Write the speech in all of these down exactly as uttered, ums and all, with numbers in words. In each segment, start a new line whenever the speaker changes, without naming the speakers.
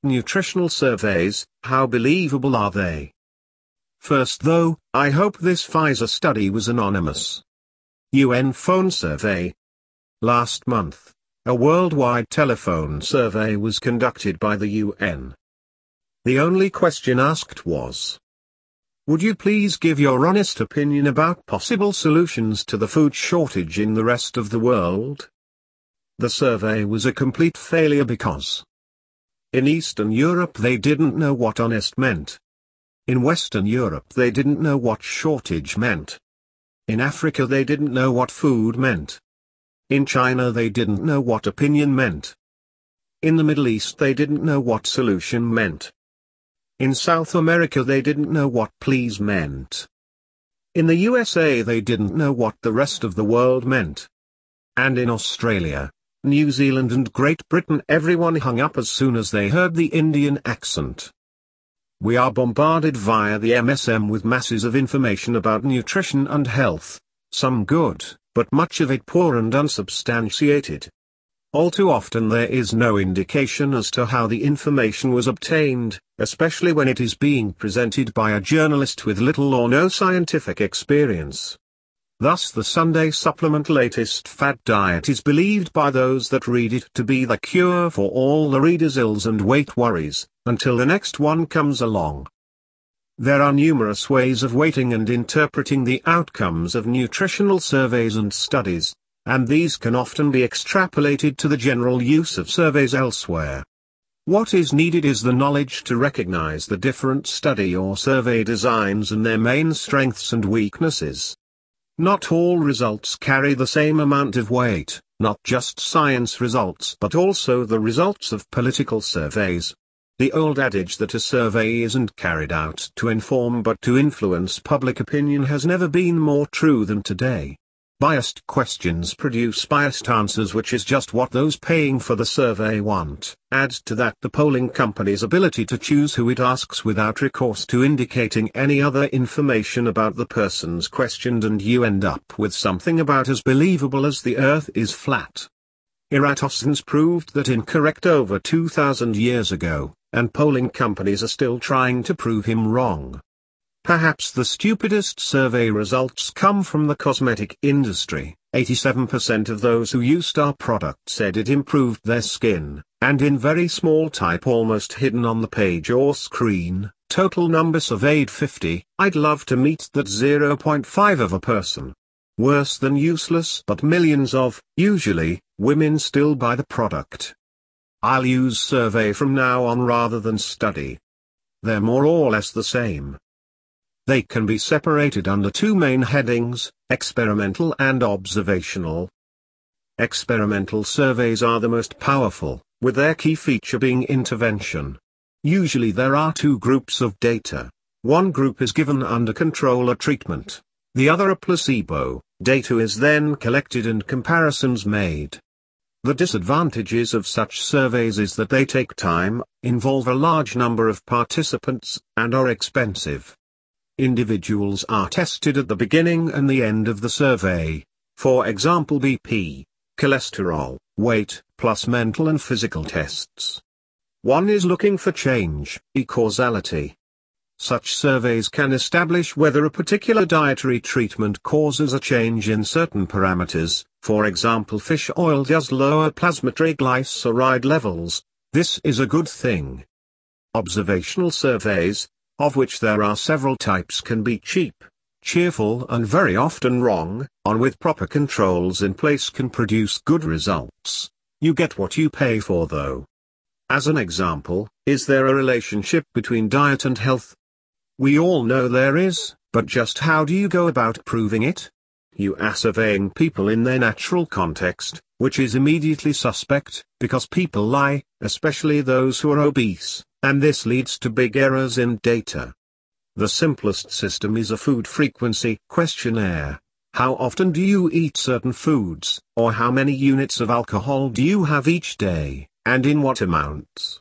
nutritional surveys, how believable are they? First though, I hope this Pfizer study was anonymous. U N phone survey. Last month, a worldwide telephone survey was conducted by the U N. The only question asked was, would you please give your honest opinion about possible solutions to the food shortage in the rest of the world? The survey was a complete failure because in Eastern Europe they didn't know what honest meant. In Western Europe they didn't know what shortage meant. In Africa they didn't know what food meant. In China they didn't know what opinion meant. In the Middle East they didn't know what solution meant. In South America they didn't know what please meant. In the U S A they didn't know what the rest of the world meant. And in Australia, New Zealand and Great Britain everyone hung up as soon as they heard the Indian accent. We are bombarded via the M S M with masses of information about nutrition and health, some good, but much of it poor and unsubstantiated. All too often there is no indication as to how the information was obtained, especially when it is being presented by a journalist with little or no scientific experience. Thus the Sunday supplement latest fad diet is believed by those that read it to be the cure for all the readers' ills and weight worries, until the next one comes along. There are numerous ways of weighting and interpreting the outcomes of nutritional surveys and studies, and these can often be extrapolated to the general use of surveys elsewhere. What is needed is the knowledge to recognize the different study or survey designs and their main strengths and weaknesses. Not all results carry the same amount of weight, not just science results but also the results of political surveys. The old adage that a survey isn't carried out to inform but to influence public opinion has never been more true than today. Biased questions produce biased answers, which is just what those paying for the survey want. Add to that the polling company's ability to choose who it asks without recourse to indicating any other information about the persons questioned, and you end up with something about as believable as the earth is flat. Eratosthenes proved that incorrect over two thousand years ago, and polling companies are still trying to prove him wrong. Perhaps the stupidest survey results come from the cosmetic industry. eighty-seven percent of those who used our product said it improved their skin, and in very small type almost hidden on the page or screen, total number surveyed fifty. I'd love to meet that zero point five of a person. Worse than useless, but millions of, usually, women still buy the product. I'll use survey from now on rather than study. They're more or less the same. They can be separated under two main headings, experimental and observational. Experimental surveys are the most powerful, with their key feature being intervention. Usually there are two groups of data. One group is given under control or treatment, the other a placebo. Data is then collected and comparisons made. The disadvantages of such surveys is that they take time, involve a large number of participants, and are expensive. Individuals are tested at the beginning and the end of the survey, for example B P, cholesterol, weight, plus mental and physical tests. One is looking for change, e causality. Such surveys can establish whether a particular dietary treatment causes a change in certain parameters, for example fish oil does lower plasma triglyceride levels. This is a good thing. Observational surveys, of which there are several types, can be cheap, cheerful and very often wrong, and with proper controls in place can produce good results. You get what you pay for though. As an example, is there a relationship between diet and health? We all know there is, but just how do you go about proving it? You are surveying people in their natural context, which is immediately suspect, because people lie, especially those who are obese, and this leads to big errors in data. The simplest system is a food frequency questionnaire. How often do you eat certain foods, or how many units of alcohol do you have each day, and in what amounts?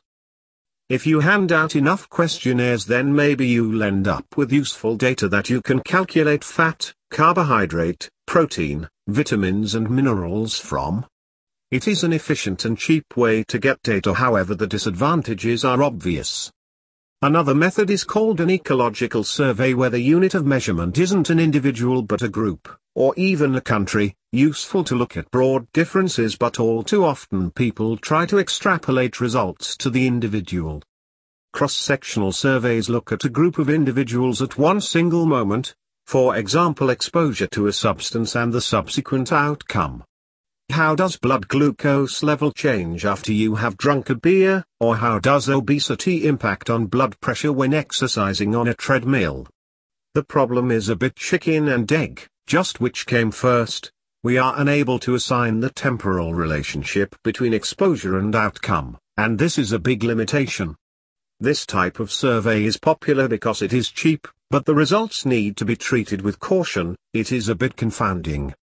If you hand out enough questionnaires, then maybe you'll end up with useful data that you can calculate fat, carbohydrate, protein, vitamins and minerals from. It is an efficient and cheap way to get data, however the disadvantages are obvious. Another method is called an ecological survey, where the unit of measurement isn't an individual but a group, or even a country, useful to look at broad differences, but all too often people try to extrapolate results to the individual. Cross-sectional surveys look at a group of individuals at one single moment, for example exposure to a substance and the subsequent outcome. How does blood glucose level change after you have drunk a beer, or how does obesity impact on blood pressure when exercising on a treadmill? The problem is a bit chicken and egg, just which came first. We are unable to assign the temporal relationship between exposure and outcome, and this is a big limitation. This type of survey is popular because it is cheap, but the results need to be treated with caution. It is a bit confounding.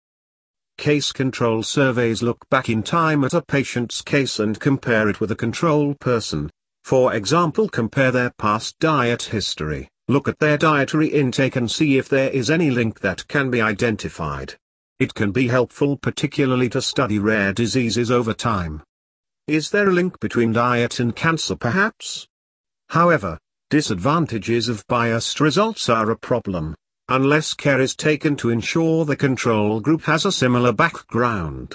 Case control surveys look back in time at a patient's case and compare it with a control person. For example, compare their past diet history, look at their dietary intake and see if there is any link that can be identified. It can be helpful particularly to study rare diseases over time. Is there a link between diet and cancer perhaps? However, disadvantages of biased results are a problem, unless care is taken to ensure the control group has a similar background.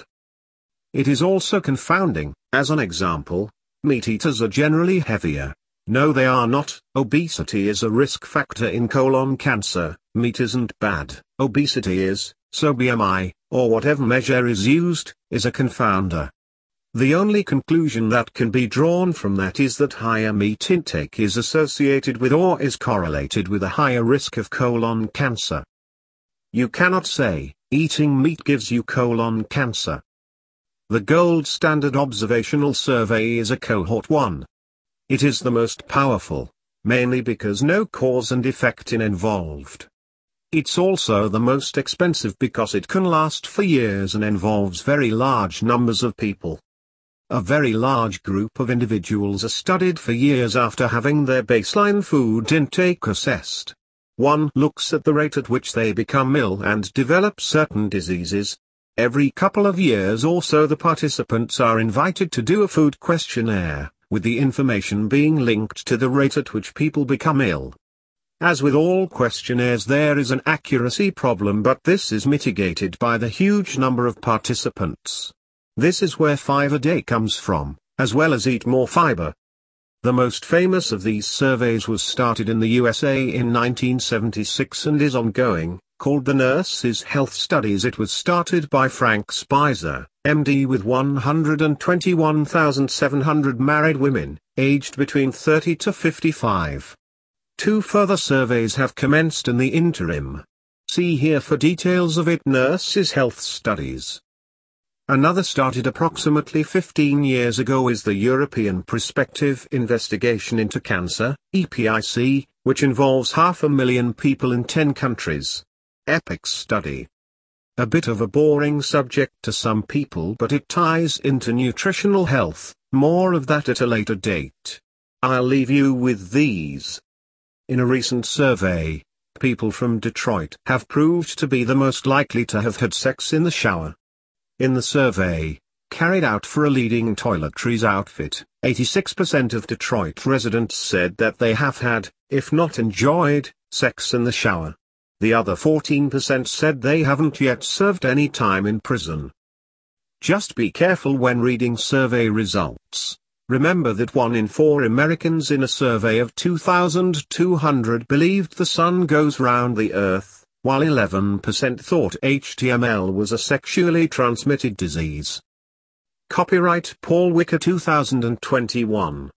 It is also confounding. As an example, meat eaters are generally heavier. No, they are not. Obesity is a risk factor in colon cancer. Meat isn't bad, obesity is, so B M I, or whatever measure is used, is a confounder. The only conclusion that can be drawn from that is that higher meat intake is associated with or is correlated with a higher risk of colon cancer. You cannot say, eating meat gives you colon cancer. The gold standard observational survey is a cohort one. It is the most powerful, mainly because no cause and effect is involved. It's also the most expensive because it can last for years and involves very large numbers of people. A very large group of individuals are studied for years after having their baseline food intake assessed. One looks at the rate at which they become ill and develop certain diseases. Every couple of years or so the participants are invited to do a food questionnaire, with the information being linked to the rate at which people become ill. As with all questionnaires, there is an accuracy problem, but this is mitigated by the huge number of participants. This is where five a day comes from, as well as eat more fiber. The most famous of these surveys was started in the U S A in nineteen seventy-six and is ongoing, called the Nurses' Health Studies. It was started by Frank Spicer, M D, with one hundred twenty-one thousand seven hundred married women, aged between thirty to fifty-five. Two further surveys have commenced in the interim. See here for details of it. Nurses' Health Studies. Another started approximately fifteen years ago is the European Prospective Investigation into Cancer, E P I C, which involves half a million people in ten countries. EPIC study. A bit of a boring subject to some people, but it ties into nutritional health. More of that at a later date. I'll leave you with these. In a recent survey, people from Detroit have proved to be the most likely to have had sex in the shower. In the survey, carried out for a leading toiletries outfit, eighty-six percent of Detroit residents said that they have had, if not enjoyed, sex in the shower. The other fourteen percent said they haven't yet served any time in prison. Just be careful when reading survey results. Remember that one in four Americans in a survey of two thousand two hundred believed the sun goes round the earth, while eleven percent thought H T M L was a sexually transmitted disease. Copyright Paul Wicker two thousand twenty-one.